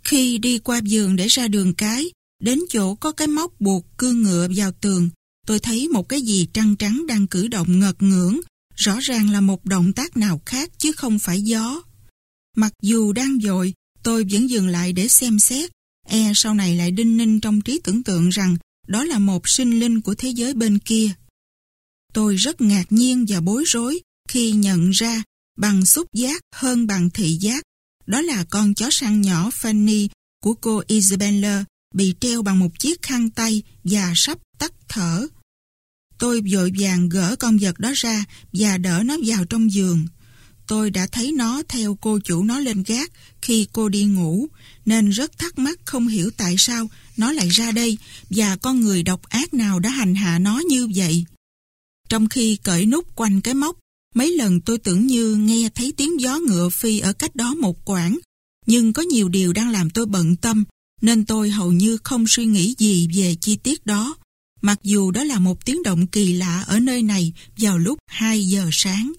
Khi đi qua vườn để ra đường cái, đến chỗ có cái móc buộc cương ngựa vào tường, tôi thấy một cái gì trắng trắng đang cử động ngật ngưỡng, rõ ràng là một động tác nào khác chứ không phải gió. Mặc dù đang vội, tôi vẫn dừng lại để xem xét, sau này lại đinh ninh trong trí tưởng tượng rằng đó là một sinh linh của thế giới bên kia. Tôi rất ngạc nhiên và bối rối khi nhận ra bằng xúc giác hơn bằng thị giác, đó là con chó săn nhỏ Fanny của cô Isabella bị treo bằng một chiếc khăn tay và sắp tắt thở. Tôi vội vàng gỡ con vật đó ra và đỡ nó vào trong giường. Tôi đã thấy nó theo cô chủ nó lên gác khi cô đi ngủ, nên rất thắc mắc không hiểu tại sao nó lại ra đây và con người độc ác nào đã hành hạ nó như vậy. Trong khi cởi nút quanh cái móc, mấy lần tôi tưởng như nghe thấy tiếng gió ngựa phi ở cách đó một quãng, nhưng có nhiều điều đang làm tôi bận tâm, nên tôi hầu như không suy nghĩ gì về chi tiết đó, mặc dù đó là một tiếng động kỳ lạ ở nơi này vào lúc 2 giờ sáng.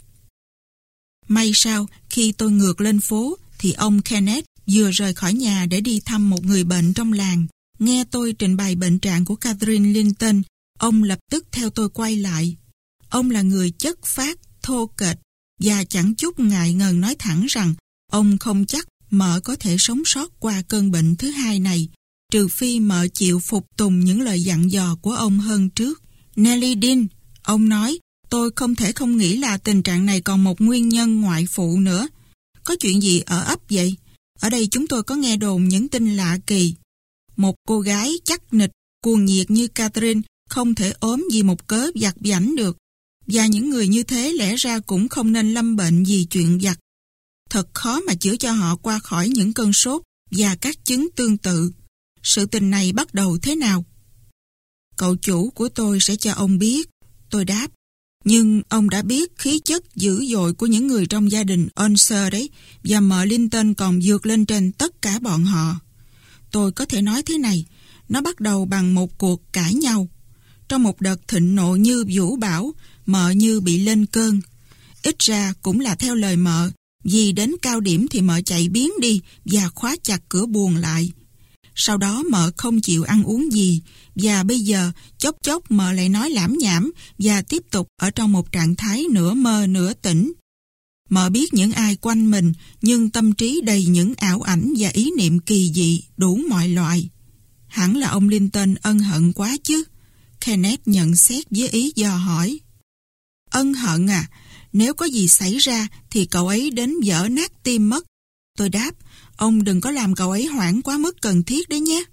May sao, khi tôi ngược lên phố, thì ông Kenneth vừa rời khỏi nhà để đi thăm một người bệnh trong làng. Nghe tôi trình bày bệnh trạng của Catherine Linton, ông lập tức theo tôi quay lại. Ông là người chất phác, thô kệch và chẳng chút ngại ngần nói thẳng rằng ông không chắc mợ có thể sống sót qua cơn bệnh thứ hai này, trừ phi mợ chịu phục tùng những lời dặn dò của ông hơn trước. Nellie Dean, ông nói, tôi không thể không nghĩ là tình trạng này còn một nguyên nhân ngoại phụ nữa. Có chuyện gì ở ấp vậy? Ở đây chúng tôi có nghe đồn những tin lạ kỳ. Một cô gái chắc nịch, cuồng nhiệt như Catherine không thể ốm vì một cớ vặt vãnh được. Và những người như thế lẽ ra cũng không nên lâm bệnh vì chuyện vặt. Thật khó mà chữa cho họ qua khỏi những cơn sốt và các chứng tương tự. Sự tình này bắt đầu thế nào? Cậu chủ của tôi sẽ cho ông biết, tôi đáp. Nhưng ông đã biết khí chất dữ dội của những người trong gia đình Unser đấy, và mợ Linton còn vượt lên trên tất cả bọn họ. Tôi có thể nói thế này, nó bắt đầu bằng một cuộc cãi nhau. Trong một đợt thịnh nộ như vũ bão, mợ như bị lên cơn. Ít ra cũng là theo lời mợ, vì đến cao điểm thì mợ chạy biến đi và khóa chặt cửa buồng lại. Sau đó mợ không chịu ăn uống gì, và bây giờ chốc chốc mợ lại nói lảm nhảm và tiếp tục ở trong một trạng thái nửa mơ nửa tỉnh. Mợ biết những ai quanh mình, nhưng tâm trí đầy những ảo ảnh và ý niệm kỳ dị đủ mọi loại. Hẳn là ông Linton ân hận quá chứ? Kenneth nhận xét với ý dò hỏi. Ân hận à? Nếu có gì xảy ra thì cậu ấy đến vỡ nát tim mất. Tôi đáp, ông đừng có làm cậu ấy hoảng quá mức cần thiết đấy nhé.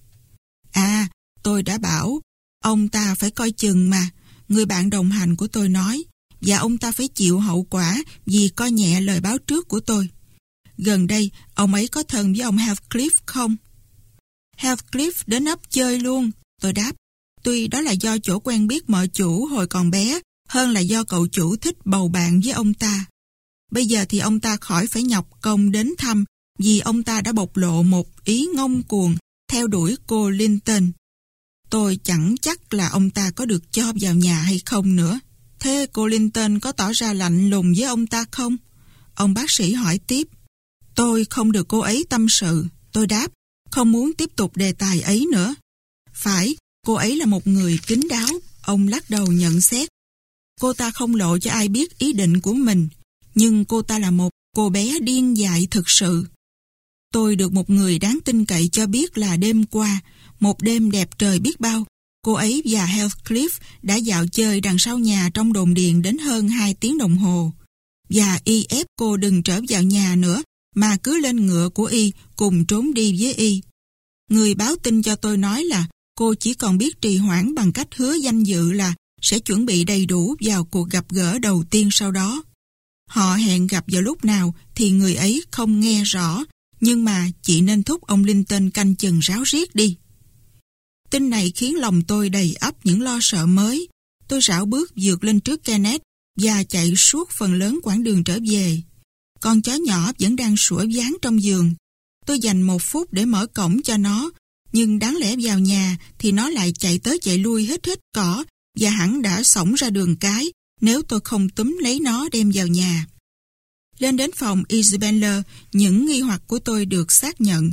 À, tôi đã bảo, ông ta phải coi chừng mà, người bạn đồng hành của tôi nói, và ông ta phải chịu hậu quả vì coi nhẹ lời báo trước của tôi. Gần đây, ông ấy có thân với ông Heathcliff không? Heathcliff đến ấp chơi luôn, tôi đáp. Tuy đó là do chỗ quen biết mợ chủ hồi còn bé, hơn là do cậu chủ thích bầu bạn với ông ta. Bây giờ thì ông ta khỏi phải nhọc công đến thăm, vì ông ta đã bộc lộ một ý ngông cuồng theo đuổi cô Linton. Tôi chẳng chắc là ông ta có được cho vào nhà hay không nữa. Thế cô Linton có tỏ ra lạnh lùng với ông ta không? Ông bác sĩ hỏi tiếp. Tôi không được cô ấy tâm sự, tôi đáp, không muốn tiếp tục đề tài ấy nữa. Phải, cô ấy là một người kín đáo, ông lắc đầu nhận xét. Cô ta không lộ cho ai biết ý định của mình, nhưng cô ta là một cô bé điên dại thực sự. Tôi được một người đáng tin cậy cho biết là đêm qua, một đêm đẹp trời biết bao, cô ấy và Heathcliff đã dạo chơi đằng sau nhà trong đồn điền đến hơn 2 tiếng đồng hồ. Và y ép cô đừng trở vào nhà nữa, mà cứ lên ngựa của y cùng trốn đi với y. Người báo tin cho tôi nói là cô chỉ còn biết trì hoãn bằng cách hứa danh dự là sẽ chuẩn bị đầy đủ vào cuộc gặp gỡ đầu tiên sau đó. Họ hẹn gặp vào lúc nào thì người ấy không nghe rõ, nhưng mà chị nên thúc ông Linton canh chừng ráo riết đi. Tin này khiến lòng tôi đầy ắp những lo sợ mới. Tôi rảo bước vượt lên trước Kenneth và chạy suốt phần lớn quãng đường trở về. Con chó nhỏ vẫn đang sủa váng trong giường. Tôi dành 1 phút để mở cổng cho nó, nhưng đáng lẽ vào nhà thì nó lại chạy tới chạy lui hít cỏ và hẳn đã xổng ra đường cái nếu tôi không túm lấy nó đem vào nhà. Lên đến phòng Isabella, những nghi hoặc của tôi được xác nhận.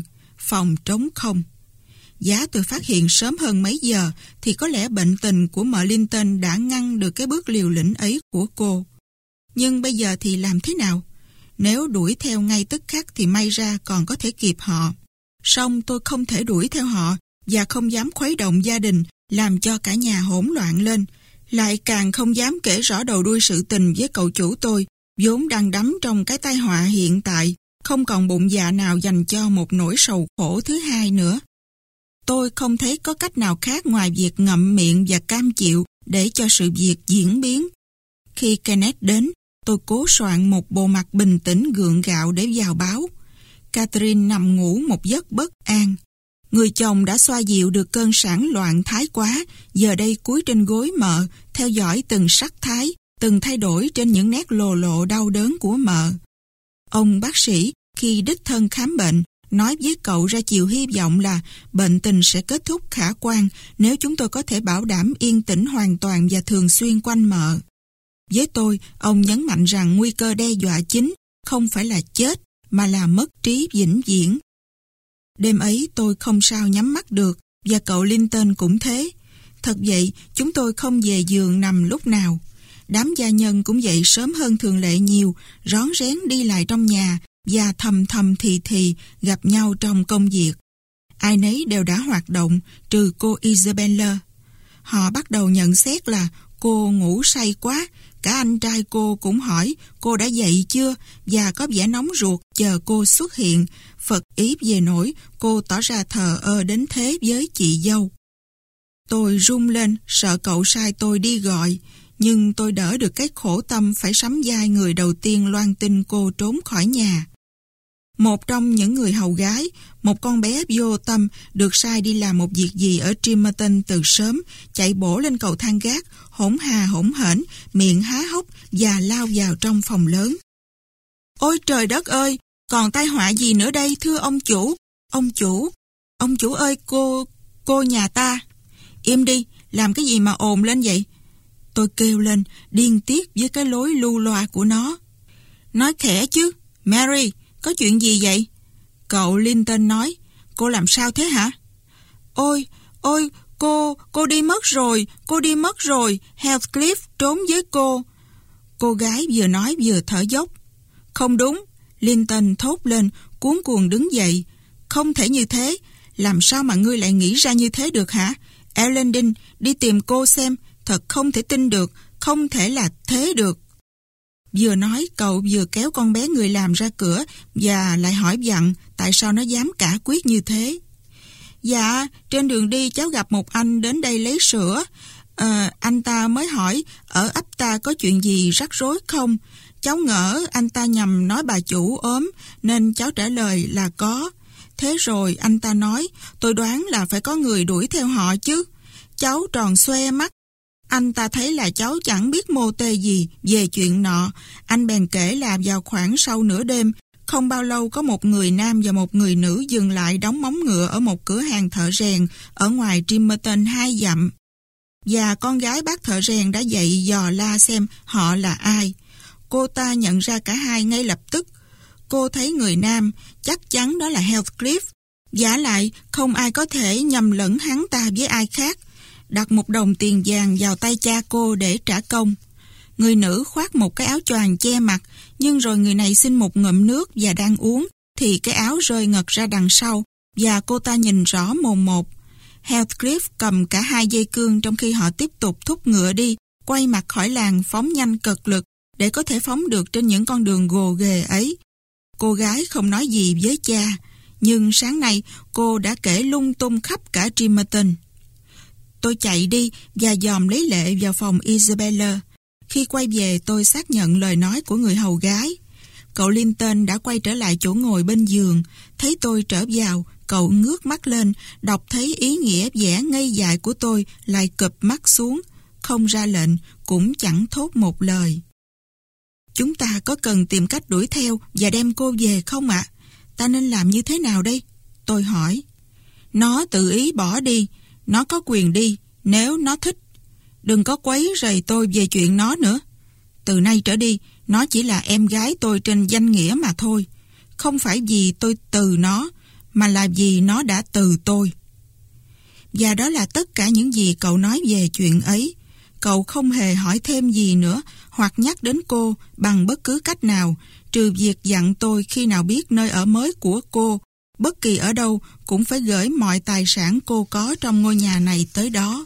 phòng trống không. Giá tôi phát hiện sớm hơn mấy giờ thì có lẽ bệnh tình của mợ Linton đã ngăn được cái bước liều lĩnh ấy của cô. Nhưng bây giờ thì làm thế nào? Nếu đuổi theo ngay tức khắc thì may ra còn có thể kịp họ. Song tôi không thể đuổi theo họ và không dám khuấy động gia đình, làm cho cả nhà hỗn loạn lên. Lại càng không dám kể rõ đầu đuôi sự tình với cậu chủ tôi, vốn đang đắm trong cái tai họa hiện tại, không còn bụng dạ nào dành cho một nỗi sầu khổ thứ hai nữa. Tôi không thấy có cách nào khác ngoài việc ngậm miệng và cam chịu để cho sự việc diễn biến. Khi Kenneth đến, tôi cố soạn một bộ mặt bình tĩnh gượng gạo để vào báo. Catherine nằm ngủ một giấc bất an. Người chồng đã xoa dịu được cơn sản loạn thái quá, giờ đây cúi trên gối mợ, theo dõi từng sắc thái, từng thay đổi trên những nét lồ lộ đau đớn của mợ. Ông bác sĩ, khi đích thân khám bệnh, nói với cậu ra chiều hy vọng là bệnh tình sẽ kết thúc khả quan nếu chúng tôi có thể bảo đảm yên tĩnh hoàn toàn và thường xuyên quanh mợ. Với tôi, ông nhấn mạnh rằng nguy cơ đe dọa chính không phải là chết, mà là mất trí vĩnh viễn. Đêm ấy tôi không sao nhắm mắt được, và cậu Linton cũng thế. Thật vậy, chúng tôi không về giường nằm lúc nào. Đám gia nhân cũng dậy sớm hơn thường lệ nhiều, rón rén đi lại trong nhà, và thầm thầm thì gặp nhau trong công việc. Ai nấy đều đã hoạt động, trừ cô Isabella. Họ bắt đầu nhận xét là cô ngủ say quá. Cả anh trai cô cũng hỏi cô đã dậy chưa, và có vẻ nóng ruột chờ cô xuất hiện. Phật ý về nỗi cô tỏ ra thờ ơ đến thế với chị dâu. Tôi run lên, sợ cậu sai tôi đi gọi, nhưng tôi đỡ được cái khổ tâm phải sắm vai người đầu tiên loan tin cô trốn khỏi nhà. Một trong những người hầu gái, một con bé vô tâm, được sai đi làm một việc gì ở Trimerton từ sớm, chạy bổ lên cầu thang gác, hỗn hà hỗn hển, miệng há hốc và lao vào trong phòng lớn. Ôi trời đất ơi, còn tai họa gì nữa đây thưa ông chủ? Ông chủ ơi, cô nhà ta. Im đi, làm cái gì mà ồn lên vậy? Tôi kêu lên, điên tiết với cái lối lưu loa của nó. Nói khẽ chứ, Mary, có chuyện gì vậy? Cậu Linton nói. Cô làm sao thế hả? Ôi, cô đi mất rồi, Heathcliff trốn với cô. Cô gái vừa nói vừa thở dốc. Không đúng, Linton thốt lên, cuống cuồng đứng dậy. Không thể như thế, làm sao mà ngươi lại nghĩ ra như thế được hả? Elendin, đi tìm cô xem, thật không thể tin được, không thể là thế được. Vừa nói, cậu vừa kéo con bé người làm ra cửa và lại hỏi dặn tại sao nó dám cả quyết như thế. Dạ, trên đường đi cháu gặp một anh đến đây lấy sữa. Anh ta mới hỏi ở ấp ta có chuyện gì rắc rối không. Cháu ngỡ anh ta nhầm nói bà chủ ốm nên cháu trả lời là có. Thế rồi anh ta nói tôi đoán là phải có người đuổi theo họ chứ. Cháu tròn xoe mắt. Anh ta thấy là cháu chẳng biết mô tê gì về chuyện nọ. Anh bèn kể là vào khoảng sau nửa đêm, không bao lâu có một người nam và một người nữ dừng lại đóng móng ngựa ở một cửa hàng thợ rèn ở ngoài Trimerton 2 dặm. Và con gái bác thợ rèn đã dậy dò la xem họ là ai. Cô ta nhận ra cả hai ngay lập tức. Cô thấy người nam, chắc chắn đó là Heathcliff. Vả lại, không ai có thể nhầm lẫn hắn ta với ai khác. Đặt một đồng tiền vàng vào tay cha cô để trả công. Người nữ khoác một cái áo choàng che mặt, nhưng rồi người này xin một ngụm nước và đang uống, thì cái áo rơi ngật ra đằng sau, và cô ta nhìn rõ mồn một. Heathcliff cầm cả 2 dây cương trong khi họ tiếp tục thúc ngựa đi, quay mặt khỏi làng phóng nhanh cực lực, để có thể phóng được trên những con đường gồ ghề ấy. Cô gái không nói gì với cha, nhưng sáng nay cô đã kể lung tung khắp cả Trimerton. Tôi chạy đi và dòm lấy lệ vào phòng Isabella. Khi quay về tôi xác nhận lời nói của người hầu gái. Cậu Linton đã quay trở lại chỗ ngồi bên giường. Thấy tôi trở vào, cậu ngước mắt lên, đọc thấy ý nghĩa vẻ ngây dại của tôi, lại cụp mắt xuống, không ra lệnh, cũng chẳng thốt một lời. Chúng ta có cần tìm cách đuổi theo và đem cô về không ạ? Ta nên làm như thế nào đây? Tôi hỏi. Nó tự ý bỏ đi. Nó có quyền đi, nếu nó thích. Đừng có quấy rầy tôi về chuyện nó nữa. Từ nay trở đi, nó chỉ là em gái tôi trên danh nghĩa mà thôi. Không phải vì tôi từ nó, mà là vì nó đã từ tôi. Và đó là tất cả những gì cậu nói về chuyện ấy. Cậu không hề hỏi thêm gì nữa hoặc nhắc đến cô bằng bất cứ cách nào, trừ việc dặn tôi khi nào biết nơi ở mới của cô, bất kỳ ở đâu cũng phải gửi mọi tài sản cô có trong ngôi nhà này tới đó.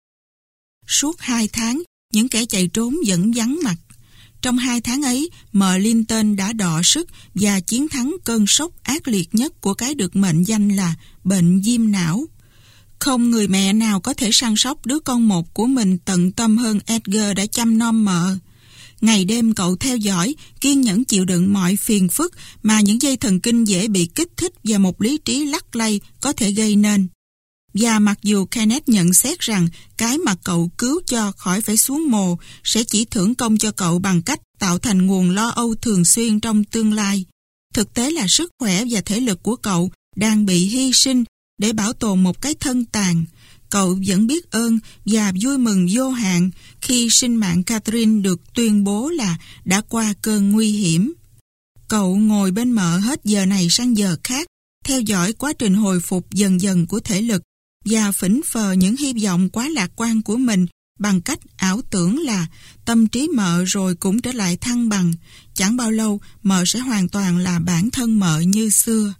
Suốt 2 tháng, những kẻ chạy trốn vẫn vắng mặt. Trong 2 tháng ấy, mợ Linton đã đọ sức và chiến thắng cơn sốc ác liệt nhất của cái được mệnh danh là bệnh viêm não. Không người mẹ nào có thể săn sóc đứa con một của mình tận tâm hơn Edgar đã chăm nom mợ. Ngày đêm cậu theo dõi, kiên nhẫn chịu đựng mọi phiền phức mà những dây thần kinh dễ bị kích thích và một lý trí lắc lay có thể gây nên. Và mặc dù Kenneth nhận xét rằng cái mà cậu cứu cho khỏi phải xuống mồ sẽ chỉ thưởng công cho cậu bằng cách tạo thành nguồn lo âu thường xuyên trong tương lai, thực tế là sức khỏe và thể lực của cậu đang bị hy sinh để bảo tồn một cái thân tàn. Cậu vẫn biết ơn và vui mừng vô hạn khi sinh mạng Catherine được tuyên bố là đã qua cơn nguy hiểm. Cậu ngồi bên mợ hết giờ này sang giờ khác, theo dõi quá trình hồi phục dần dần của thể lực và phỉnh phờ những hy vọng quá lạc quan của mình bằng cách ảo tưởng là tâm trí mợ rồi cũng trở lại thăng bằng. Chẳng bao lâu mợ sẽ hoàn toàn là bản thân mợ như xưa.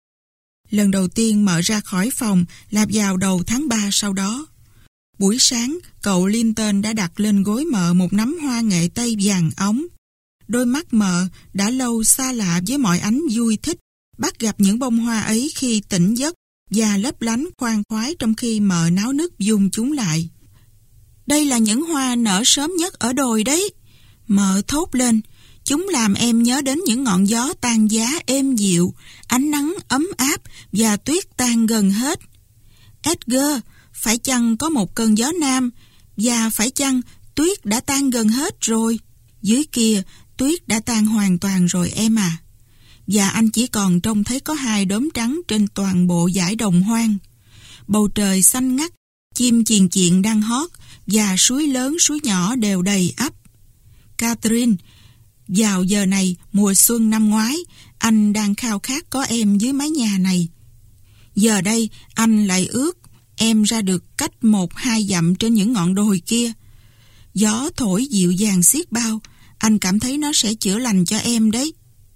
Lần đầu tiên mợ ra khỏi phòng là vào đầu tháng 3 sau đó. Buổi sáng, cậu Linton đã đặt lên gối mợ một nắm hoa nghệ tây vàng óng. Đôi mắt mợ đã lâu xa lạ với mọi ánh vui thích, bắt gặp những bông hoa ấy khi tỉnh giấc và lấp lánh khoan khoái trong khi mợ náo nức dung chúng lại. Đây là những hoa nở sớm nhất ở đồi đấy, mợ thốt lên. Chúng làm em nhớ đến những ngọn gió tan giá êm dịu, ánh nắng ấm áp và tuyết tan gần hết. Edgar, phải chăng có một cơn gió nam, và phải chăng tuyết đã tan gần hết rồi? Dưới kia, tuyết đã tan hoàn toàn rồi em à. Và anh chỉ còn trông thấy có 2 đốm trắng trên toàn bộ dải đồng hoang. Bầu trời xanh ngắt, chim chiền chiện đang hót, và suối lớn suối nhỏ đều đầy ắp. Catherine, vào giờ này mùa xuân năm ngoái, anh đang khao khát có em dưới mái nhà này. Giờ đây anh lại ước em ra được cách 1-2 dặm trên những ngọn đồi kia. Gió thổi dịu dàng xiết bao, anh cảm thấy nó sẽ chữa lành cho em đấy.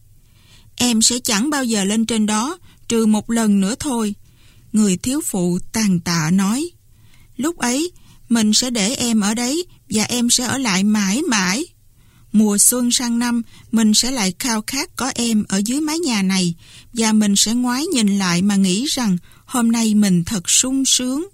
Em sẽ chẳng bao giờ lên trên đó, trừ một lần nữa thôi, người thiếu phụ tàn tạ nói. Lúc ấy, mình sẽ để em ở đấy và em sẽ ở lại mãi mãi. Mùa xuân sang năm, mình sẽ lại khao khát có em ở dưới mái nhà này và mình sẽ ngoái nhìn lại mà nghĩ rằng hôm nay mình thật sung sướng.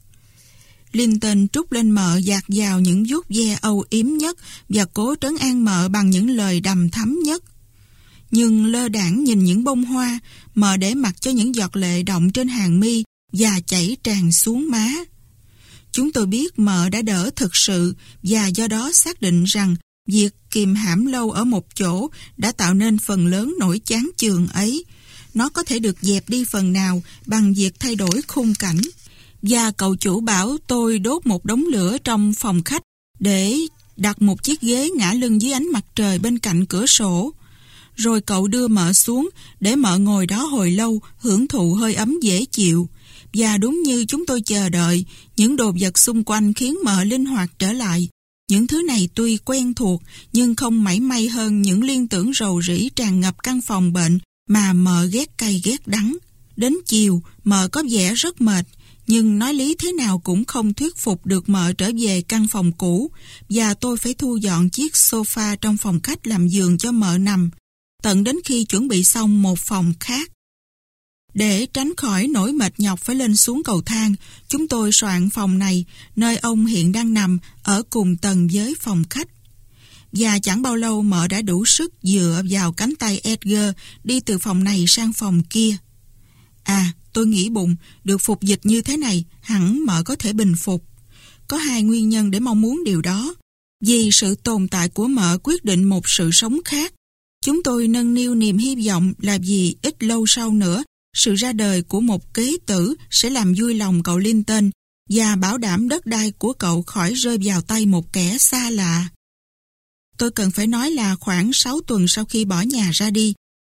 Linton trút lên mợ dạt vào những vuốt ve âu yếm nhất và cố trấn an mợ bằng những lời đằm thắm nhất. Nhưng lơ đãng nhìn những bông hoa, mợ để mặc cho những giọt lệ đọng trên hàng mi và chảy tràn xuống má. Chúng tôi biết mợ đã đỡ thực sự và do đó xác định rằng việc kìm hãm lâu ở một chỗ đã tạo nên phần lớn nỗi chán chường ấy. Nó có thể được dẹp đi phần nào bằng việc thay đổi khung cảnh. Và cậu chủ bảo tôi đốt một đống lửa trong phòng khách để đặt một chiếc ghế ngả lưng dưới ánh mặt trời bên cạnh cửa sổ. Rồi cậu đưa mợ xuống để mợ ngồi đó hồi lâu hưởng thụ hơi ấm dễ chịu. Và đúng như chúng tôi chờ đợi, những đồ vật xung quanh khiến mợ linh hoạt trở lại. Những thứ này tuy quen thuộc nhưng không mảy may hơn những liên tưởng rầu rĩ tràn ngập căn phòng bệnh mà mợ ghét cay ghét đắng. Đến chiều, mợ có vẻ rất mệt, nhưng nói lý thế nào cũng không thuyết phục được mợ trở về căn phòng cũ, và tôi phải thu dọn chiếc sofa trong phòng khách làm giường cho mợ nằm, tận đến khi chuẩn bị xong một phòng khác. Để tránh khỏi nỗi mệt nhọc phải lên xuống cầu thang, chúng tôi soạn phòng này, nơi ông hiện đang nằm, ở cùng tầng với phòng khách. Và chẳng bao lâu mợ đã đủ sức dựa vào cánh tay Edgar đi từ phòng này sang phòng kia. À, tôi nghĩ bụng, được phục dịch như thế này, hẳn mợ có thể bình phục. Có 2 nguyên nhân để mong muốn điều đó. Vì sự tồn tại của mợ quyết định một sự sống khác. Chúng tôi nâng niu niềm hy vọng là vì ít lâu sau nữa, sự ra đời của một kế tử sẽ làm vui lòng cậu Linton và bảo đảm đất đai của cậu khỏi rơi vào tay một kẻ xa lạ. Tôi cần phải nói là khoảng 6 tuần sau khi bỏ nhà ra đi,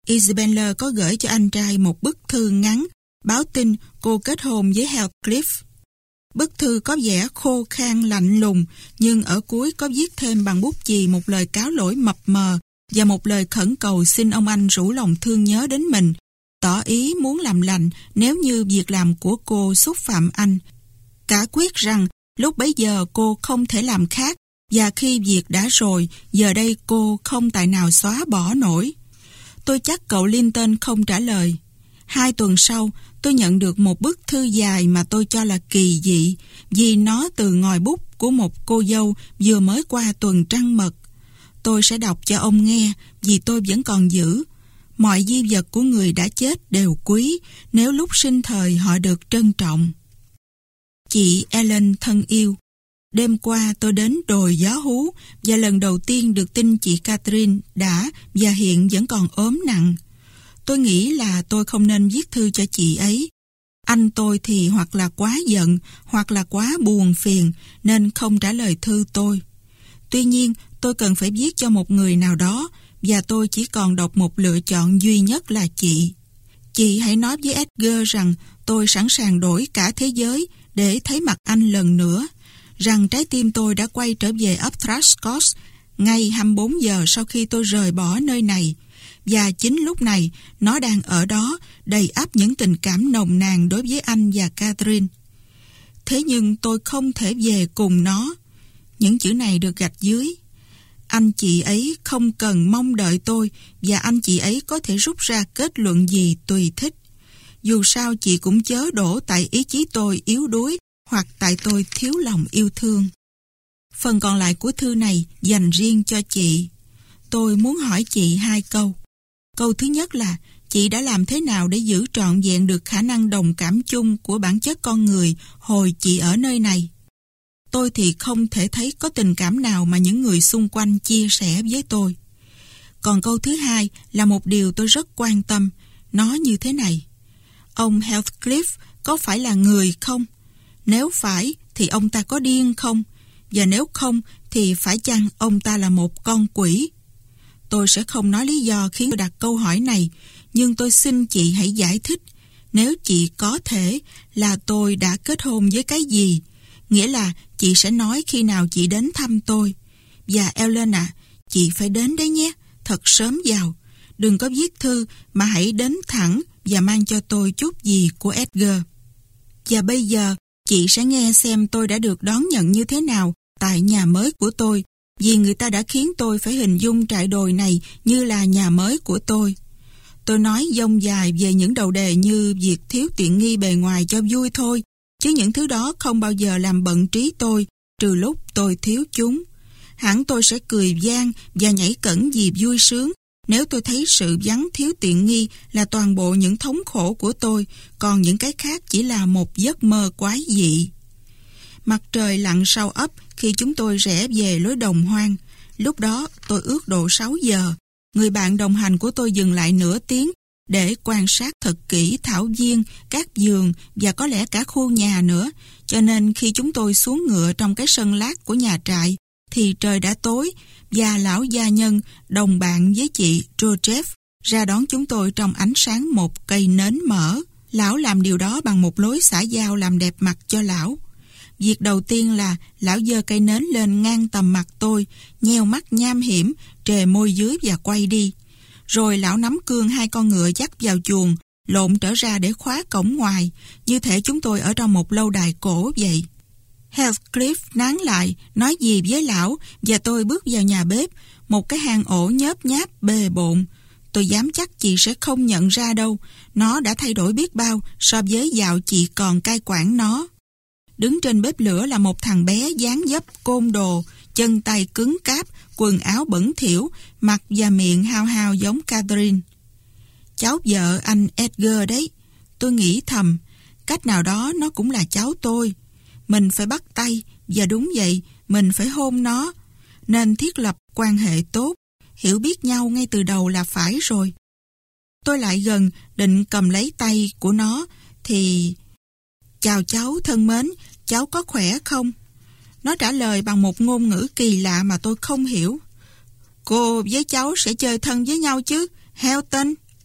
Isabella có gửi cho anh trai một bức thư ngắn báo tin cô kết hôn với Heathcliff. Bức thư có vẻ khô khan lạnh lùng, nhưng ở cuối có viết thêm bằng bút chì một lời cáo lỗi mập mờ và một lời khẩn cầu xin ông anh rủ lòng thương nhớ đến mình, tỏ ý muốn làm lành nếu như việc làm của cô xúc phạm anh. Cả quyết rằng lúc bấy giờ cô không thể làm khác, và khi việc đã rồi, giờ đây cô không tài nào xóa bỏ nổi. Tôi chắc cậu Linton không trả lời. 2 tuần sau, tôi nhận được một bức thư dài mà tôi cho là kỳ dị, vì nó từ ngòi bút của một cô dâu vừa mới qua tuần trăng mật. Tôi sẽ đọc cho ông nghe, vì tôi vẫn còn giữ. Mọi di vật của người đã chết đều quý, nếu lúc sinh thời họ được trân trọng. Chị Ellen thân yêu, đêm qua tôi đến đồi Gió Hú và lần đầu tiên được tin chị Catherine đã và hiện vẫn còn ốm nặng. Tôi nghĩ là tôi không nên viết thư cho chị ấy. Anh tôi thì hoặc là quá giận hoặc là quá buồn phiền nên không trả lời thư tôi. Tuy nhiên tôi cần phải viết cho một người nào đó và tôi chỉ còn đọc một lựa chọn duy nhất là chị. Chị hãy nói với Edgar rằng tôi sẵn sàng đổi cả thế giới để thấy mặt anh lần nữa, rằng trái tim tôi đã quay trở về ấp Thrushcott ngay 24 giờ sau khi tôi rời bỏ nơi này, và chính lúc này nó đang ở đó đầy ắp những tình cảm nồng nàn đối với anh và Catherine. Thế nhưng tôi không thể về cùng nó. Những chữ này được gạch dưới. Anh chị ấy không cần mong đợi tôi, và anh chị ấy có thể rút ra kết luận gì tùy thích. Dù sao chị cũng chớ đổ tại ý chí tôi yếu đuối hoặc tại tôi thiếu lòng yêu thương. Phần còn lại của thư này dành riêng cho chị. Tôi muốn hỏi chị 2 câu. Câu thứ nhất là chị đã làm thế nào để giữ trọn vẹn được khả năng đồng cảm chung của bản chất con người hồi chị ở nơi này? Tôi thì không thể thấy có tình cảm nào mà những người xung quanh chia sẻ với tôi. Còn câu thứ hai là một điều tôi rất quan tâm. Nó như thế này: ông Heathcliff có phải là người không? Nếu phải thì ông ta có điên không? Và nếu không thì phải chăng ông ta là một con quỷ? Tôi sẽ không nói lý do khiến tôi đặt câu hỏi này, nhưng tôi xin chị hãy giải thích, nếu chị có thể, là tôi đã kết hôn với cái gì. Nghĩa là chị sẽ nói khi nào chị đến thăm tôi. Và Ellen chị phải đến đấy nhé, thật sớm vào. Đừng có viết thư mà hãy đến thẳng và mang cho tôi chút gì của Edgar. Và bây giờ chị sẽ nghe xem tôi đã được đón nhận như thế nào tại nhà mới của tôi, vì người ta đã khiến tôi phải hình dung trại đồi này như là nhà mới của tôi. Tôi nói dông dài về những đầu đề như việc thiếu tiện nghi bề ngoài cho vui thôi, chứ những thứ đó không bao giờ làm bận trí tôi, trừ lúc tôi thiếu chúng. Hẳn tôi sẽ cười vang và nhảy cẫng vì vui sướng nếu tôi thấy sự vắng thiếu tiện nghi là toàn bộ những thống khổ của tôi, còn những cái khác chỉ là một giấc mơ quái dị. Mặt trời lặn sau ấp khi chúng tôi rẽ về lối đồng hoang. Lúc đó tôi ước độ 6 giờ. Người bạn đồng hành của tôi dừng lại nửa tiếng để quan sát thật kỹ thảo viên, các vườn và có lẽ cả khu nhà nữa. Cho nên khi chúng tôi xuống ngựa trong cái sân lát của nhà trại thì trời đã tối, và lão gia nhân đồng bạn với chị Joseph ra đón chúng tôi trong ánh sáng một cây nến mở. Lão làm điều đó bằng một lối xã giao làm đẹp mặt cho lão. Việc đầu tiên là lão giơ cây nến lên ngang tầm mặt tôi, nheo mắt nham hiểm, trề môi dưới và quay đi. Rồi lão nắm cương 2 con ngựa dắt vào chuồng, lộn trở ra để khóa cổng ngoài, như thể chúng tôi ở trong một lâu đài cổ vậy. Heathcliff nán lại, nói gì với lão, và tôi bước vào nhà bếp, một cái hang ổ nhớp nháp bề bộn. Tôi dám chắc chị sẽ không nhận ra đâu, nó đã thay đổi biết bao so với dạo chị còn cai quản nó. Đứng trên bếp lửa là một thằng bé dáng dấp côn đồ, chân tay cứng cáp, quần áo bẩn thỉu, mặt và miệng hao hao giống Catherine. Cháu vợ anh Edgar đấy. Tôi nghĩ thầm, cách nào đó nó cũng là cháu tôi. Mình phải bắt tay, và đúng vậy, mình phải hôn nó. Nên thiết lập quan hệ tốt, hiểu biết nhau ngay từ đầu là phải rồi. Tôi lại gần, định cầm lấy tay của nó, thì... Chào cháu thân mến, cháu có khỏe không? Nó trả lời bằng một ngôn ngữ kỳ lạ mà tôi không hiểu. Cô với cháu sẽ chơi thân với nhau chứ, Helton?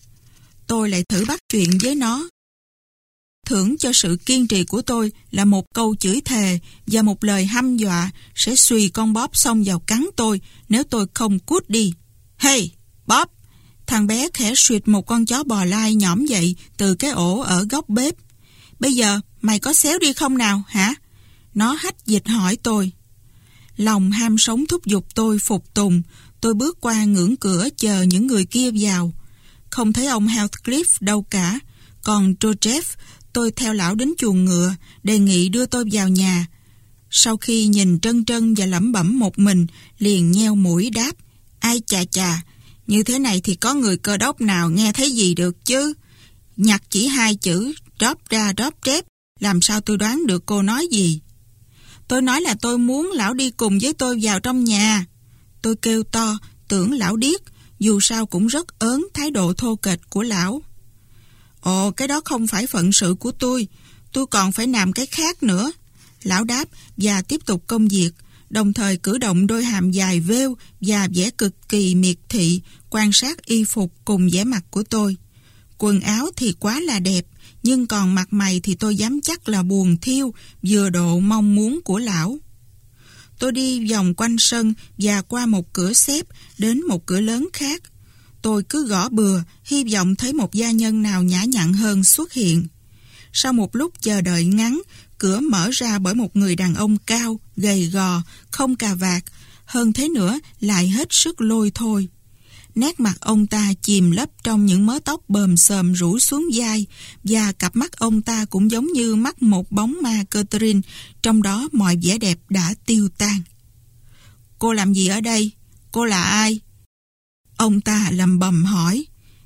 tôi lại thử bắt chuyện với nó. Thưởng cho sự kiên trì của tôi là một câu chửi thề và một lời hăm dọa sẽ xùy con Bob xông vào cắn tôi nếu tôi không cút đi. Hey, Bob! Thằng bé khẽ suyệt một con chó bò lai nhỏm dậy từ cái ổ ở góc bếp. Bây giờ, mày có xéo đi không nào, hả? Nó hách dịch hỏi tôi. Lòng ham sống thúc giục tôi phục tùng. Tôi bước qua ngưỡng cửa chờ những người kia vào. Không thấy ông Heathcliff đâu cả. Còn Joseph, tôi theo lão đến chuồng ngựa, đề nghị đưa tôi vào nhà. Sau khi nhìn trân trân và lẩm bẩm một mình, liền nheo mũi đáp. Ai chà chà, như thế này thì có người Cơ Đốc nào nghe thấy gì được chứ? Nhặt chỉ 2 chữ, đóp ra đóp trép, làm sao tôi đoán được cô nói gì? Tôi nói là tôi muốn lão đi cùng với tôi vào trong nhà. Tôi kêu to, tưởng lão điếc, dù sao cũng rất ớn thái độ thô kệch của lão. Ồ, cái đó không phải phận sự của tôi còn phải làm cái khác nữa. Lão đáp và tiếp tục công việc, đồng thời cử động đôi hàm dài vêu và vẻ cực kỳ miệt thị, quan sát y phục cùng vẻ mặt của tôi. Quần áo thì quá là đẹp, nhưng còn mặt mày thì tôi dám chắc là buồn thiêu, vừa độ mong muốn của lão. Tôi đi vòng quanh sân và qua một cửa xếp đến một cửa lớn khác. Tôi cứ gõ bừa, hy vọng thấy một gia nhân nào nhã nhặn hơn xuất hiện. Sau một lúc chờ đợi ngắn, cửa mở ra bởi một người đàn ông cao, gầy gò, không cà vạt, hơn thế nữa lại hết sức lôi thôi. Nét mặt ông ta chìm lấp trong những mớ tóc bờm xờm rủ xuống vai, và cặp mắt ông ta cũng giống như mắt một bóng ma Catherine, trong đó mọi vẻ đẹp đã tiêu tan. Cô làm gì ở đây? Cô là ai? Ông ta lẩm bẩm hỏi.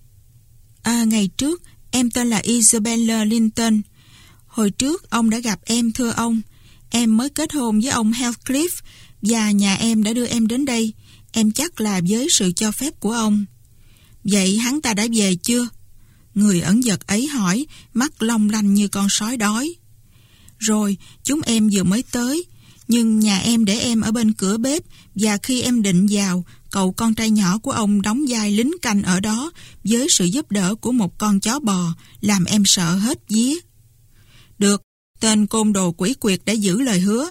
Ngày trước, em tên là Isabella Linton. Hồi trước, ông đã gặp em thưa ông. Em mới kết hôn với ông Heathcliff, và nhà em đã đưa em đến đây. Em chắc là với sự cho phép của ông. Vậy hắn ta đã về chưa? Người ẩn dật ấy hỏi, mắt long lanh như con sói đói. Rồi, chúng em vừa mới tới, nhưng nhà em để em ở bên cửa bếp, và khi em định vào, cậu con trai nhỏ của ông đóng vai lính canh ở đó với sự giúp đỡ của một con chó bò, làm em sợ hết vía. Được, tên côn đồ quỷ quyệt đã giữ lời hứa.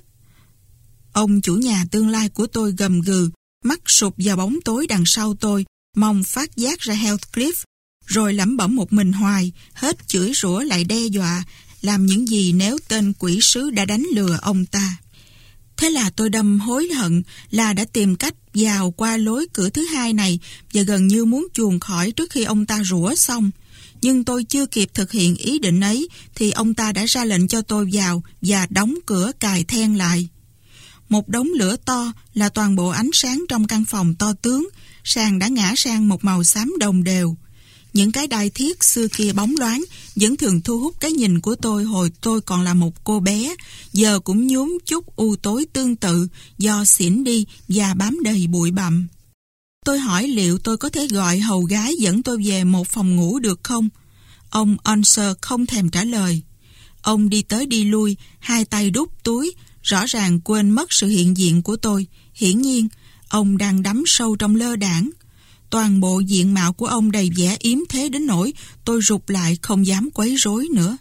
Ông chủ nhà tương lai của tôi gầm gừ, mắt sụp vào bóng tối đằng sau tôi, mong phát giác ra Heathcliff, rồi lẩm bẩm một mình hoài, hết chửi rủa lại đe dọa, làm những gì nếu tên quỷ sứ đã đánh lừa ông ta. Thế là tôi đâm hối hận là đã tìm cách vào qua lối cửa thứ hai này và gần như muốn chuồn khỏi trước khi ông ta rủa xong. Nhưng tôi chưa kịp thực hiện ý định ấy thì ông ta đã ra lệnh cho tôi vào và đóng cửa cài then lại. Một đống lửa to là toàn bộ ánh sáng trong căn phòng to tướng, sàn đã ngã sang một màu xám đồng đều. Những cái đai thiết xưa kia bóng loáng vẫn thường thu hút cái nhìn của tôi hồi tôi còn là một cô bé, giờ cũng nhuốm chút u tối tương tự do xỉn đi và bám đầy bụi bặm. Tôi hỏi liệu tôi có thể gọi hầu gái dẫn tôi về một phòng ngủ được không? Ông Onser không thèm trả lời. Ông đi tới đi lui, hai tay đút túi, rõ ràng quên mất sự hiện diện của tôi. Hiển nhiên, ông đang đắm sâu trong lơ đãng. Toàn bộ diện mạo của ông đầy vẻ yếm thế đến nỗi tôi rụt lại không dám quấy rối nữa.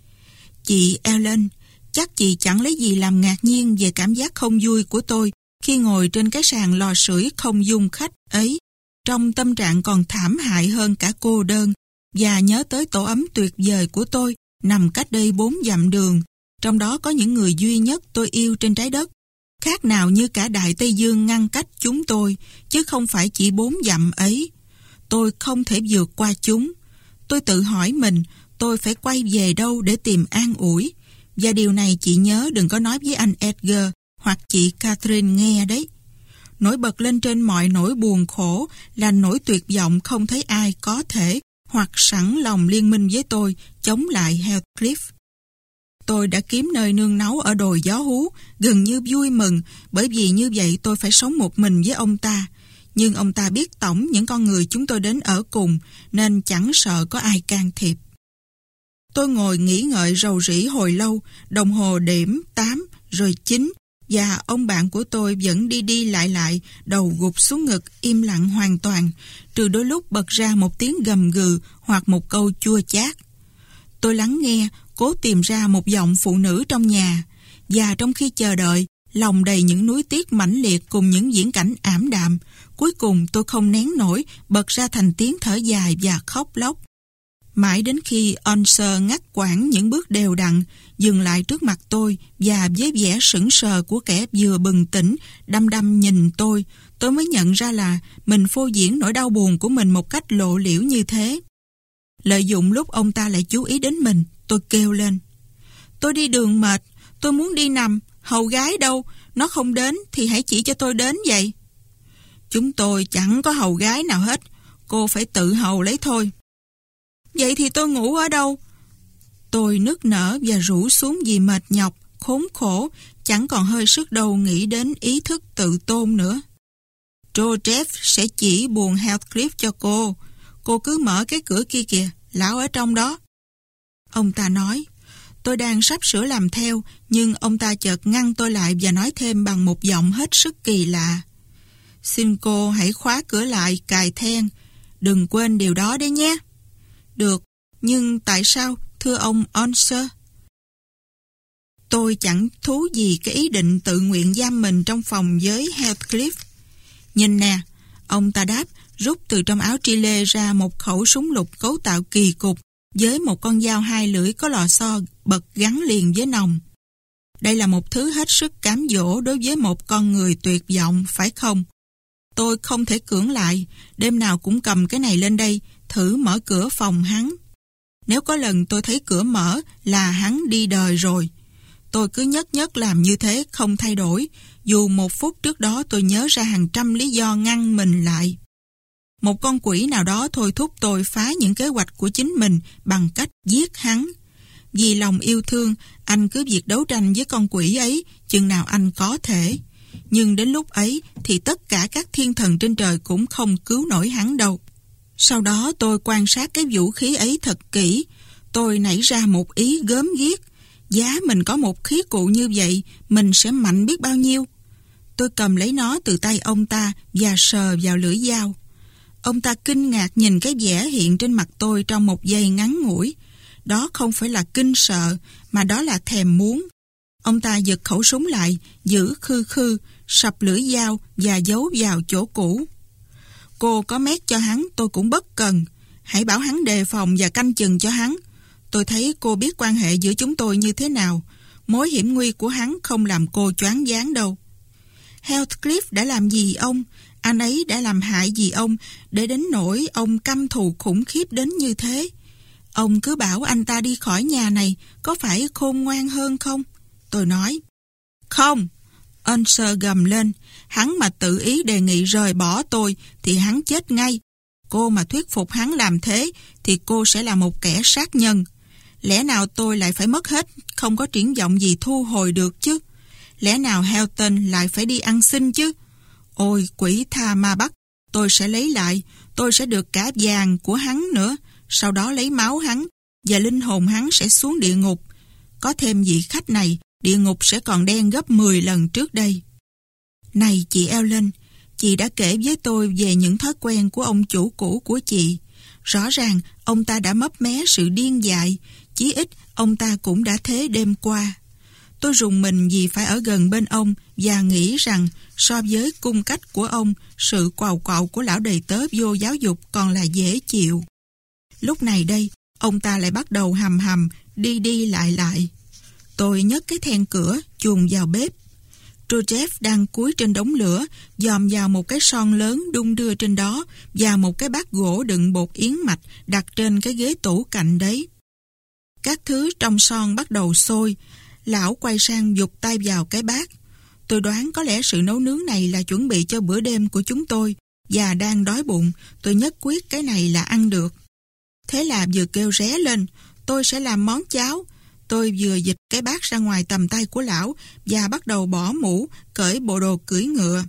Chị Ellen, chắc chị chẳng lấy gì làm ngạc nhiên về cảm giác không vui của tôi khi ngồi trên cái sàn lò sưởi không dung khách ấy, trong tâm trạng còn thảm hại hơn cả cô đơn, và nhớ tới tổ ấm tuyệt vời của tôi nằm cách đây 4 dặm đường, trong đó có những người duy nhất tôi yêu trên trái đất. Khác nào như cả Đại Tây Dương ngăn cách chúng tôi, chứ không phải chỉ 4 dặm ấy. Tôi không thể vượt qua chúng. Tôi tự hỏi mình, tôi phải quay về đâu để tìm an ủi. Và điều này chị nhớ đừng có nói với anh Edgar hoặc chị Catherine nghe đấy. Nổi bật lên trên mọi nỗi buồn khổ là nỗi tuyệt vọng không thấy ai có thể hoặc sẵn lòng liên minh với tôi chống lại Heathcliff. Tôi đã kiếm nơi nương náu ở đồi gió hú, gần như vui mừng, bởi vì như vậy tôi phải sống một mình với ông ta. Nhưng ông ta biết tổng những con người chúng tôi đến ở cùng, nên chẳng sợ có ai can thiệp. Tôi ngồi nghĩ ngợi rầu rĩ hồi lâu, đồng hồ điểm 8, rồi 9, Và ông bạn của tôi vẫn đi đi lại, đầu gục xuống ngực, im lặng hoàn toàn, trừ đôi lúc bật ra một tiếng gầm gừ hoặc một câu chua chát. Tôi lắng nghe, cố tìm ra một giọng phụ nữ trong nhà, và trong khi chờ đợi, lòng đầy những nuối tiếc mãnh liệt cùng những diễn cảnh ảm đạm, cuối cùng tôi không nén nổi, bật ra thành tiếng thở dài và khóc lóc. Mãi đến khi Onser ngắt quãng những bước đều đặn, dừng lại trước mặt tôi và với vẻ sững sờ của kẻ vừa bừng tỉnh, đăm đăm nhìn tôi mới nhận ra là mình phô diễn nỗi đau buồn của mình một cách lộ liễu như thế. Lợi dụng lúc ông ta lại chú ý đến mình, tôi kêu lên: "Tôi đi đường mệt, tôi muốn đi nằm, hầu gái đâu, nó không đến thì hãy chỉ cho tôi đến vậy." "Chúng tôi chẳng có hầu gái nào hết, cô phải tự hầu lấy thôi." "Vậy thì tôi ngủ ở đâu?" Tôi nức nở và rũ xuống vì mệt nhọc, khốn khổ, chẳng còn hơi sức đâu nghĩ đến ý thức tự tôn nữa. "Joseph sẽ chỉ buồng Heathcliff cho cô cứ mở cái cửa kia kìa, lão ở trong đó." Ông ta nói. Tôi đang sắp sửa làm theo, nhưng ông ta chợt ngăn tôi lại và nói thêm bằng một giọng hết sức kỳ lạ: "Xin cô hãy khóa cửa lại, cài then. Đừng quên điều đó đấy nhé." "Được, nhưng tại sao, thưa ông Onser?" Tôi chẳng thú gì cái ý định tự nguyện giam mình trong phòng với Heathcliff. "Nhìn nè," ông ta đáp, rút từ trong áo tri lê ra một khẩu súng lục cấu tạo kỳ cục với một con dao hai lưỡi có lò xo bật gắn liền với nòng. "Đây là một thứ hết sức cám dỗ đối với một con người tuyệt vọng, phải không? Tôi không thể cưỡng lại, đêm nào cũng cầm cái này lên đây, thử mở cửa phòng hắn. Nếu có lần tôi thấy cửa mở là hắn đi đời rồi. Tôi cứ nhất làm như thế không thay đổi, dù một phút trước đó tôi nhớ ra hàng trăm lý do ngăn mình lại. Một con quỷ nào đó thôi thúc tôi phá những kế hoạch của chính mình bằng cách giết hắn. Vì lòng yêu thương, anh cứ việc đấu tranh với con quỷ ấy chừng nào anh có thể. Nhưng đến lúc ấy thì tất cả các thiên thần trên trời cũng không cứu nổi hắn đâu." Sau đó tôi quan sát cái vũ khí ấy thật kỹ. Tôi nảy ra một ý gớm ghiếc. Giá mình có một khí cụ như vậy, mình sẽ mạnh biết bao nhiêu. Tôi cầm lấy nó từ tay ông ta và sờ vào lưỡi dao. Ông ta kinh ngạc nhìn cái vẻ hiện trên mặt tôi trong một giây ngắn ngủi. Đó không phải là kinh sợ, mà đó là thèm muốn. Ông ta giật khẩu súng lại, giữ khư, sập lưỡi dao và giấu vào chỗ cũ. "Cô có mét cho hắn tôi cũng bất cần. Hãy bảo hắn đề phòng và canh chừng cho hắn. Tôi thấy cô biết quan hệ giữa chúng tôi như thế nào. Mối hiểm nguy của hắn không làm cô choáng váng đâu." "Heathcliff đã làm gì ông? Anh ấy đã làm hại gì ông để đến nỗi ông căm thù khủng khiếp đến như thế? Ông cứ bảo anh ta đi khỏi nhà này, có phải khôn ngoan hơn không?" Tôi nói. "Không!" Onser gầm lên. "Hắn mà tự ý đề nghị rời bỏ tôi thì hắn chết ngay. Cô mà thuyết phục hắn làm thế thì cô sẽ là một kẻ sát nhân. Lẽ nào tôi lại phải mất hết, không có triển vọng gì thu hồi được chứ? Lẽ nào Helton lại phải đi ăn xin chứ? Ôi quỷ tha ma bắt, tôi sẽ lấy lại, tôi sẽ được cả vàng của hắn nữa, sau đó lấy máu hắn, và linh hồn hắn sẽ xuống địa ngục. Có thêm vị khách này, địa ngục sẽ còn đen gấp 10 lần trước đây." "Này chị Ellen, chị đã kể với tôi về những thói quen của ông chủ cũ của chị. Rõ ràng ông ta đã mấp mé sự điên dại, chí ít ông ta cũng đã thế đêm qua. Tôi rùng mình vì phải ở gần bên ông và nghĩ rằng so với cung cách của ông, sự quàu quạo của lão đầy tớ vô giáo dục còn là dễ chịu. Lúc này đây, ông ta lại bắt đầu hầm đi lại. Tôi nhấc cái then cửa, chuồn vào bếp. Joseph đang cúi trên đống lửa, dòm vào một cái son lớn đung đưa trên đó và một cái bát gỗ đựng bột yến mạch đặt trên cái ghế tủ cạnh đấy. Các thứ trong son bắt đầu sôi. Lão quay sang giục tay vào cái bát. Tôi đoán có lẽ sự nấu nướng này là chuẩn bị cho bữa đêm của chúng tôi, và đang đói bụng, tôi nhất quyết cái này là ăn được. Thế là vừa kêu ré lên, tôi sẽ làm món cháo. Tôi vừa dịch cái bát ra ngoài tầm tay của lão và bắt đầu bỏ mũ, cởi bộ đồ cưỡi ngựa.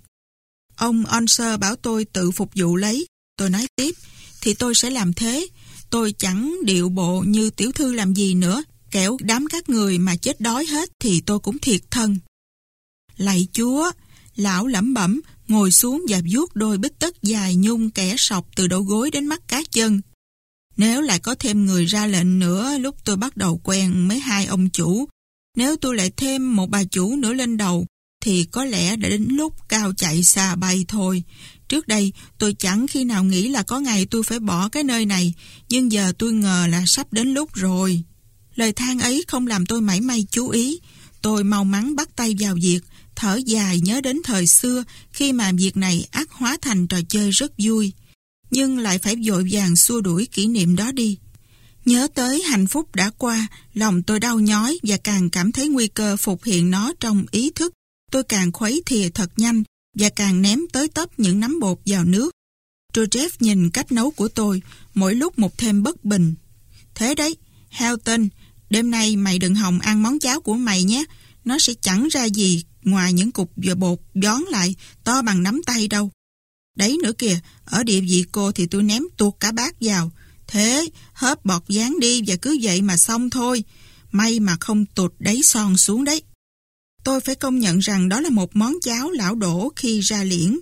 Ông Onser bảo tôi tự phục vụ lấy. Tôi nói tiếp, thì tôi sẽ làm thế. Tôi chẳng điệu bộ như tiểu thư làm gì nữa, kẻo đám các người mà chết đói hết thì tôi cũng thiệt thân. Lạy Chúa, lão lẩm bẩm, ngồi xuống và vuốt đôi bít tất dài nhung kẻ sọc từ đầu gối đến mắt cá chân. Nếu lại có thêm người ra lệnh nữa lúc tôi bắt đầu quen mấy hai ông chủ, nếu tôi lại thêm một bà chủ nữa lên đầu, thì có lẽ đã đến lúc cao chạy xa bay thôi. Trước đây, tôi chẳng khi nào nghĩ là có ngày tôi phải bỏ cái nơi này, nhưng giờ tôi ngờ là sắp đến lúc rồi. Lời than ấy không làm tôi mảy may chú ý. Tôi mau mắn bắt tay vào việc, thở dài nhớ đến thời xưa khi mà việc này ắt hóa thành trò chơi rất vui. Nhưng lại phải vội vàng xua đuổi kỷ niệm đó đi. Nhớ tới hạnh phúc đã qua, lòng tôi đau nhói và càng cảm thấy nguy cơ phục hiện nó trong ý thức. Tôi càng khuấy thìa thật nhanh và càng ném tới tấp những nắm bột vào nước. Joseph nhìn cách nấu của tôi, mỗi lúc một thêm bất bình. Thế đấy, Helton, đêm nay mày đừng hòng ăn món cháo của mày nhé. Nó sẽ chẳng ra gì ngoài những cục bột gión lại, to bằng nắm tay đâu. Đấy nữa kìa, ở địa vị cô thì tôi ném tuột cả bát vào. Thế, hớp bọt dán đi và cứ vậy mà xong thôi. May mà không tụt đáy son xuống đấy. Tôi phải công nhận rằng đó là một món cháo lão đổ khi ra liễn.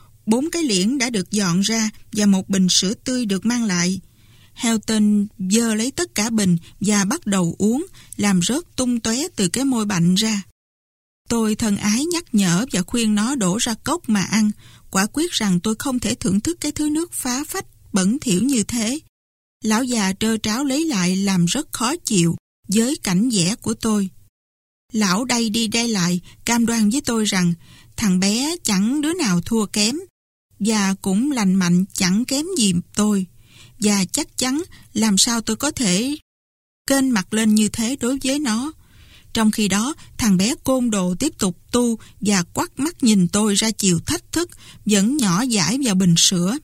4 cái liễn đã được dọn ra và một bình sữa tươi được mang lại. Helton giơ lấy tất cả bình và bắt đầu uống, làm rớt tung tóe từ cái môi bạnh ra. Tôi thân ái nhắc nhở và khuyên nó đổ ra cốc mà ăn, quả quyết rằng tôi không thể thưởng thức cái thứ nước phá phách, bẩn thỉu như thế. Lão già trơ tráo lấy lại làm rất khó chịu với cảnh vẽ của tôi. Lão đây đi đây lại, cam đoan với tôi rằng thằng bé chẳng đứa nào thua kém, và cũng lành mạnh chẳng kém gì tôi. Và chắc chắn làm sao tôi có thể kênh mặt lên như thế đối với nó. Trong khi đó, thằng bé côn đồ tiếp tục tu và quắt mắt nhìn tôi ra chiều thách thức, vẫn nhỏ dãi vào bình sữa.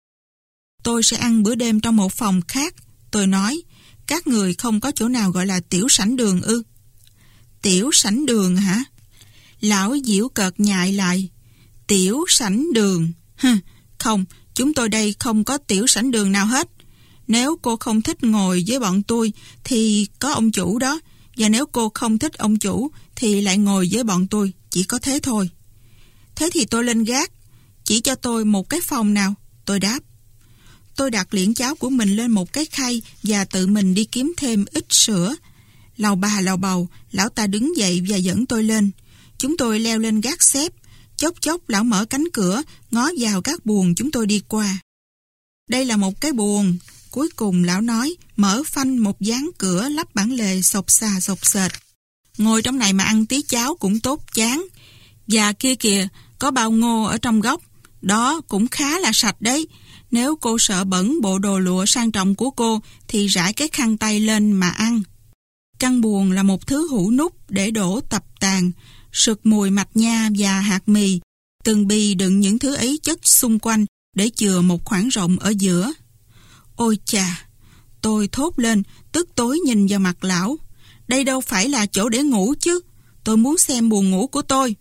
Tôi sẽ ăn bữa đêm trong một phòng khác. Tôi nói, các người không có chỗ nào gọi là tiểu sảnh đường ư? Tiểu sảnh đường hả? Lão giễu cợt nhại lại. Tiểu sảnh đường? Không, chúng tôi đây không có tiểu sảnh đường nào hết. Nếu cô không thích ngồi với bọn tôi thì có ông chủ đó. Và nếu cô không thích ông chủ thì lại ngồi với bọn tôi. Chỉ có thế thôi. Thế thì tôi lên gác. Chỉ cho tôi một cái phòng nào. Tôi đáp. Tôi đặt liễn cháo của mình lên một cái khay và tự mình đi kiếm thêm ít sữa. Lầu bà lầu bầu, lão ta đứng dậy và dẫn tôi lên. Chúng tôi leo lên gác xếp. Chốc chốc lão mở cánh cửa, ngó vào các buồng chúng tôi đi qua. Đây là một cái buồng. Cuối cùng lão nói, mở phanh một dáng cửa lắp bản lề sộc xà sộc sệt. Ngồi trong này mà ăn tí cháo cũng tốt chán. Và kia kìa, có bao ngô ở trong góc. Đó cũng khá là sạch đấy. Nếu cô sợ bẩn bộ đồ lụa sang trọng của cô thì rải cái khăn tay lên mà ăn. Căn buồng là một thứ hũ nút để đổ tập tàn, sực mùi mạch nha và hạt mì. Từng bì đựng những thứ ấy chất xung quanh để chừa một khoảng rộng ở giữa. Ôi chà! Tôi thốt lên, tức tối nhìn vào mặt lão. Đây đâu phải là chỗ để ngủ chứ. Tôi muốn xem buồng ngủ của tôi.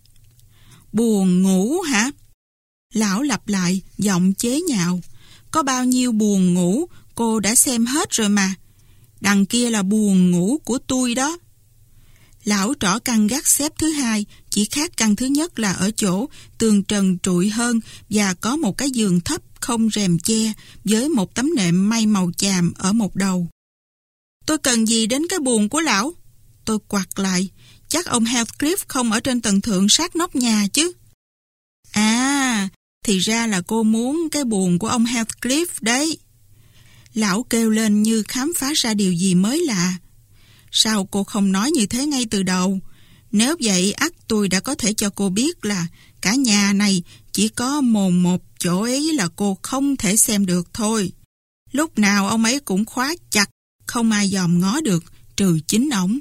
Buồng ngủ hả? Lão lặp lại, giọng chế nhạo. Có bao nhiêu buồng ngủ, cô đã xem hết rồi mà. Đằng kia là buồng ngủ của tôi đó. Lão trỏ căn gác xếp thứ hai, chỉ khác căn thứ nhất là ở chỗ tường trần trụi hơn và có một cái giường thấp không rèm che với một tấm nệm may màu chàm ở một đầu. Tôi cần gì đến cái buồng của lão? Tôi quặt lại, chắc ông Heathcliff không ở trên tầng thượng sát nóc nhà chứ. À, thì ra là cô muốn cái buồng của ông Heathcliff đấy. Lão kêu lên như khám phá ra điều gì mới lạ. Sao cô không nói như thế ngay từ đầu? Nếu vậy ắt tôi đã có thể cho cô biết là cả nhà này chỉ có một chỗ ấy là cô không thể xem được thôi. Lúc nào ông ấy cũng khóa chặt, không ai dòm ngó được, trừ chính ổng.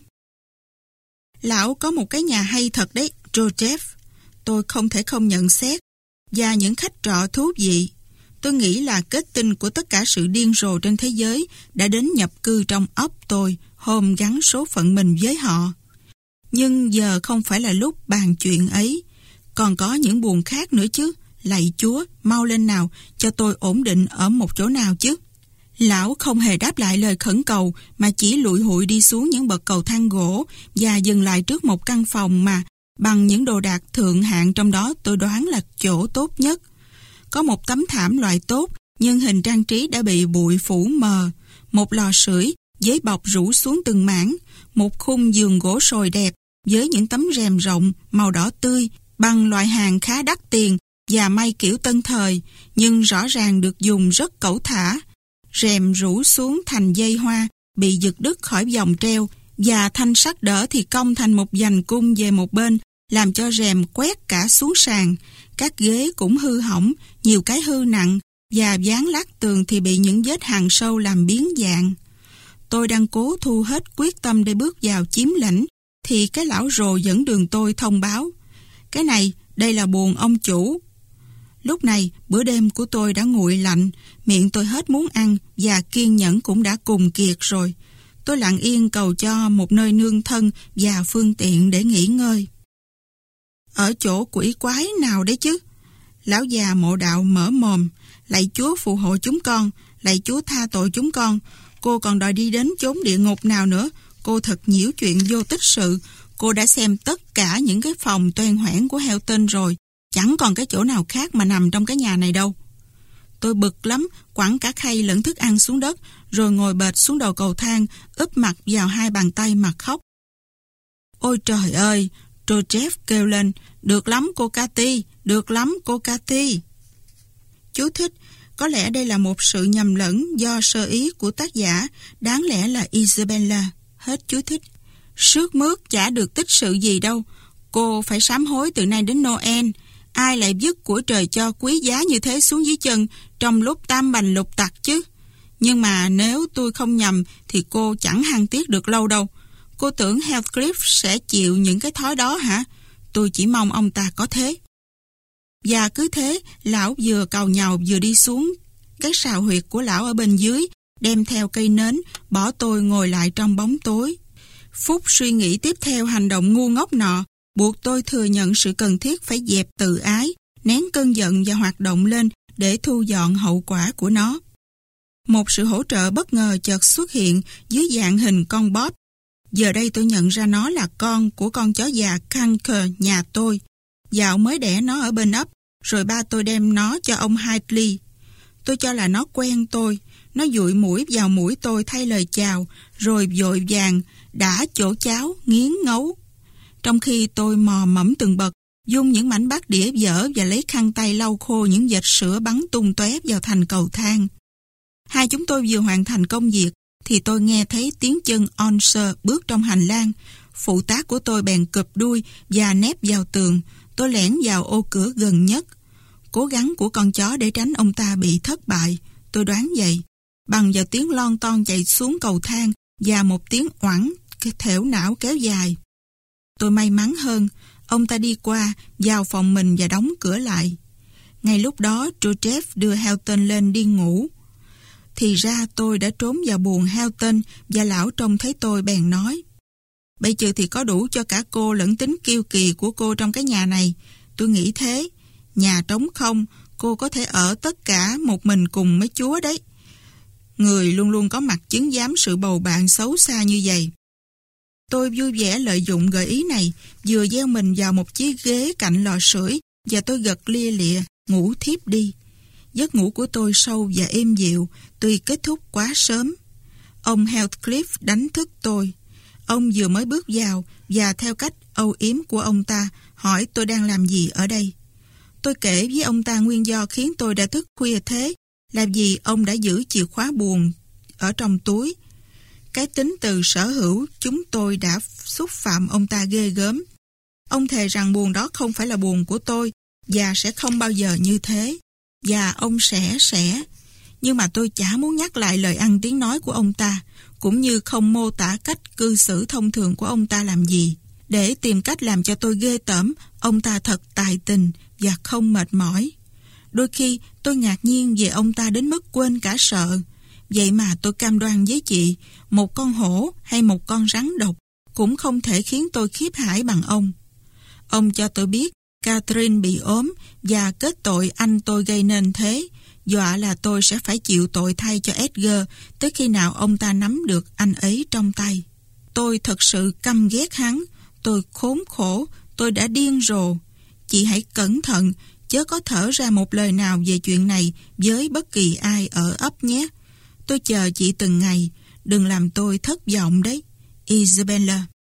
Lão có một cái nhà hay thật đấy, Joseph. Tôi không thể không nhận xét. Và những khách trọ thú vị. Tôi nghĩ là kết tinh của tất cả sự điên rồ trên thế giới đã đến nhập cư trong óc tôi hôm gắn số phận mình với họ. Nhưng giờ không phải là lúc bàn chuyện ấy. Còn có những buồng khác nữa chứ. Lạy Chúa, mau lên nào, cho tôi ổn định ở một chỗ nào chứ. Lão không hề đáp lại lời khẩn cầu mà chỉ lụi hụi đi xuống những bậc cầu thang gỗ và dừng lại trước một căn phòng mà bằng những đồ đạc thượng hạng, trong đó tôi đoán là chỗ tốt nhất. Có một tấm thảm loại tốt, nhưng hình trang trí đã bị bụi phủ mờ, một lò sưởi, giấy bọc rủ xuống từng mảng, một khung giường gỗ sồi đẹp, với những tấm rèm rộng, màu đỏ tươi, bằng loại hàng khá đắt tiền và may kiểu tân thời, nhưng rõ ràng được dùng rất cẩu thả. Rèm rủ xuống thành dây hoa, bị giật đứt khỏi vòng treo, và thanh sắt đỡ thì cong thành một vành cung về một bên, làm cho rèm quét cả xuống sàn. Các ghế cũng hư hỏng, nhiều cái hư nặng, và ván lát tường thì bị những vết hằn sâu làm biến dạng. Tôi đang cố thu hết quyết tâm để bước vào chiếm lĩnh, thì cái lão rồ dẫn đường tôi thông báo: "Cái này, đây là buồng ông chủ." Lúc này, bữa đêm của tôi đã nguội lạnh, miệng tôi hết muốn ăn và kiên nhẫn cũng đã cùng kiệt rồi. Tôi lặng yên cầu cho một nơi nương thân và phương tiện để nghỉ ngơi. "Ở chỗ quỷ quái nào đấy chứ?" Lão già mộ đạo mở mồm: "Lạy Chúa phù hộ chúng con, lạy Chúa tha tội chúng con. Cô còn đòi đi đến chốn địa ngục nào nữa? Cô thật nhiễu chuyện vô tích sự. Cô đã xem tất cả những cái phòng toan hoảng của Hilton rồi. Chẳng còn cái chỗ nào khác mà nằm trong cái nhà này đâu." Tôi bực lắm, quẳng cả khay lẫn thức ăn xuống đất, rồi ngồi bệt xuống đầu cầu thang, úp mặt vào hai bàn tay mà khóc. "Ôi trời ơi!" Joseph kêu lên. "Được lắm cô Cathy, được lắm cô Cathy." Chú thích: có lẽ đây là một sự nhầm lẫn do sơ ý của tác giả, đáng lẽ là Isabella. Hết chú thích. "Sướt mướt chả được tích sự gì đâu. Cô phải sám hối từ nay đến Noel. Ai lại vứt của trời cho quý giá như thế xuống dưới chân trong lúc tam bành lục tặc chứ? Nhưng mà nếu tôi không nhầm thì cô chẳng hăng tiếc được lâu đâu. Cô tưởng Heathcliff sẽ chịu những cái thói đó hả? Tôi chỉ mong ông ta có thế." Và cứ thế, lão vừa càu nhàu vừa đi xuống cái sào huyệt của lão ở bên dưới, đem theo cây nến, bỏ tôi ngồi lại trong bóng tối. Phút suy nghĩ tiếp theo hành động ngu ngốc nọ buộc tôi thừa nhận sự cần thiết phải dẹp tự ái, nén cơn giận và hoạt động lên để thu dọn hậu quả của nó. Một sự hỗ trợ bất ngờ chợt xuất hiện dưới dạng hình con Bob. Giờ đây tôi nhận ra nó là con của con chó già Canker nhà tôi. Dạo mới đẻ nó ở bên ấp, rồi ba tôi đem nó cho ông Hartley. Tôi cho là nó quen tôi. Nó dụi mũi vào mũi tôi thay lời chào, rồi vội vàng đã chỗ cháo nghiến ngấu. Trong khi tôi mò mẫm từng bậc, dung những mảnh bát đĩa dở và lấy khăn tay lau khô những vệt sữa bắn tung tóe vào thành cầu thang. Hai chúng tôi vừa hoàn thành công việc thì tôi nghe thấy tiếng chân Onser bước trong hành lang. Phụ tá của tôi bèn cụp đuôi và nép vào tường. Tôi lẻn vào ô cửa gần nhất. Cố gắng của con chó để tránh ông ta bị thất bại, tôi đoán vậy. Bằng vào tiếng lon ton chạy xuống cầu thang và một tiếng oảng thểu não kéo dài. Tôi may mắn hơn, ông ta đi qua, vào phòng mình và đóng cửa lại. Ngay lúc đó, Joseph đưa Hilton lên đi ngủ. Thì ra tôi đã trốn vào buồng Hilton và lão trông thấy tôi bèn nói: "Bây giờ thì có đủ cho cả cô lẫn tính kiêu kỳ của cô trong cái nhà này. Tôi nghĩ thế. Nhà trống không, cô có thể ở tất cả một mình cùng mấy chúa đấy. Người luôn luôn có mặt chứng giám sự bầu bạn xấu xa như vậy." Tôi vui vẻ lợi dụng gợi ý này, vừa gieo mình vào một chiếc ghế cạnh lò sưởi và tôi gật lia lịa, ngủ thiếp đi. Giấc ngủ của tôi sâu và êm dịu, tuy kết thúc quá sớm. Ông Heathcliff đánh thức tôi. Ông vừa mới bước vào và theo cách âu yếm của ông ta hỏi tôi đang làm gì ở đây. Tôi kể với ông ta nguyên do khiến tôi đã thức khuya thế là vì ông đã giữ chìa khóa buồng ở trong túi. Cái tính từ sở hữu chúng tôi đã xúc phạm ông ta ghê gớm. Ông thề rằng buồng đó không phải là buồng của tôi và sẽ không bao giờ như thế. Và ông sẽ. Nhưng mà tôi chả muốn nhắc lại lời ăn tiếng nói của ông ta, cũng như không mô tả cách cư xử thông thường của ông ta làm gì. Để tìm cách làm cho tôi ghê tởm, ông ta thật tài tình và không mệt mỏi. Đôi khi tôi ngạc nhiên về ông ta đến mức quên cả sợ. Vậy mà tôi cam đoan với chị, một con hổ hay một con rắn độc cũng không thể khiến tôi khiếp hãi bằng ông. Ông cho tôi biết Catherine bị ốm và kết tội anh tôi gây nên thế, dọa là tôi sẽ phải chịu tội thay cho Edgar tới khi nào ông ta nắm được anh ấy trong tay. Tôi thật sự căm ghét hắn. Tôi khốn khổ, Tôi đã điên rồ. Chị hãy cẩn thận, chớ có thở ra một lời nào về chuyện này với bất kỳ ai ở ấp nhé. Tôi chờ chị từng ngày, đừng làm tôi thất vọng đấy. Isabella.